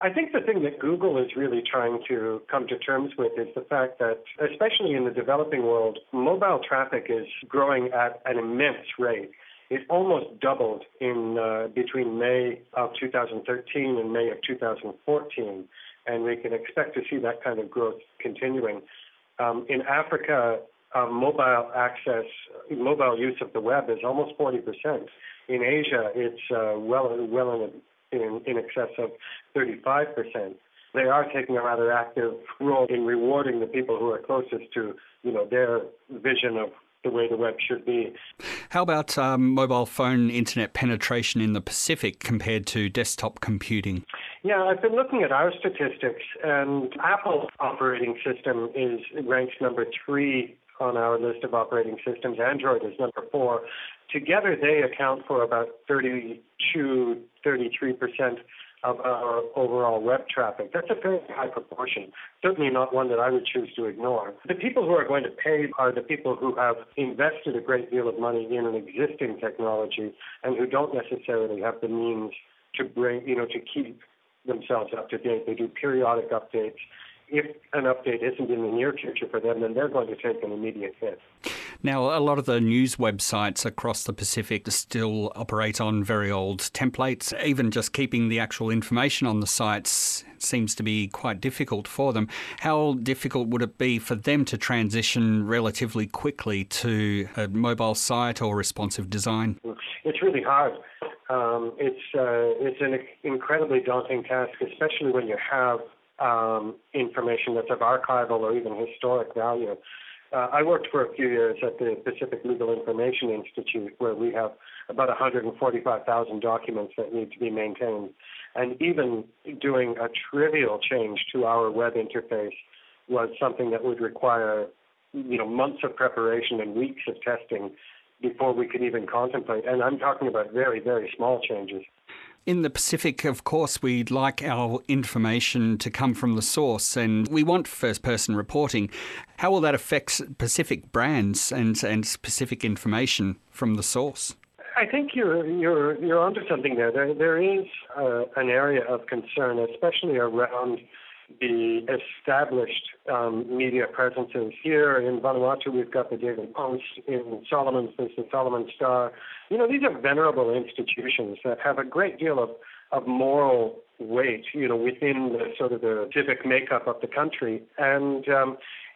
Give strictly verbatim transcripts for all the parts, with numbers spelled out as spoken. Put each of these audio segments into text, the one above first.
I think the thing that Google is really trying to come to terms with is the fact that, especially in the developing world, mobile traffic is growing at an immense rate. It almost doubled in uh, between May of two thousand thirteen and May of two thousand fourteen, and we can expect to see that kind of growth continuing. Um, in Africa, uh, mobile access, mobile use of the web is almost forty percent. In Asia, it's uh, well, well in, in, in excess of thirty-five percent. They are taking a rather active role in rewarding the people who are closest to, you know, their vision of the way the web should be. How about um, mobile phone internet penetration in the Pacific compared to desktop computing? Yeah, I've been looking at our statistics, and Apple's operating system is ranked number three on our list of operating systems. Android is number four. Together, they account for about thirty-two, thirty-three percent of our overall web traffic. That's a very high proportion, certainly not one that I would choose to ignore. The people who are going to pay are the people who have invested a great deal of money in an existing technology and who don't necessarily have the means to bring, you know, to keep themselves up to date. They do periodic updates. If an update isn't in the near future for them, then they're going to take an immediate hit. Now, a lot of the news websites across the Pacific still operate on very old templates. Even just keeping the actual information on the sites seems to be quite difficult for them. How difficult would it be for them to transition relatively quickly to a mobile site or responsive design? It's really hard. Um, it's uh, it's an incredibly daunting task, especially when you have um, information that's of archival or even historic value. Uh, I worked for a few years at the Pacific Legal Information Institute, where we have about one hundred forty-five thousand documents that need to be maintained. And even doing a trivial change to our web interface was something that would require, you know, months of preparation and weeks of testing before we could even contemplate. And I'm talking about very, very small changes. In the Pacific, of course, we'd like our information to come from the source, and we want first-person reporting. How will that affect Pacific brands and, and Pacific information from the source? I think you're you're you're onto something there. There there is uh, an area of concern, especially around the established um, media presences. Here in Vanuatu, we've got the Daily Post. In Solomons, there's the Solomon Star. You know, these are venerable institutions that have a great deal of, of moral weight, you know, within the sort of the civic makeup of the country. And um,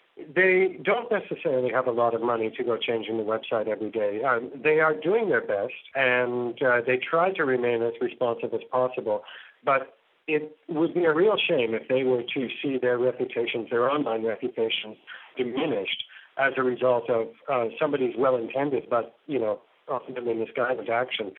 they don't necessarily have a lot of money to go changing the website every day. Um, they are doing their best, and uh, they try to remain as responsive as possible. But it would be a real shame if they were to see their reputations, their online reputations, diminished as a result of uh, somebody's well-intended but, you know, often misguided action.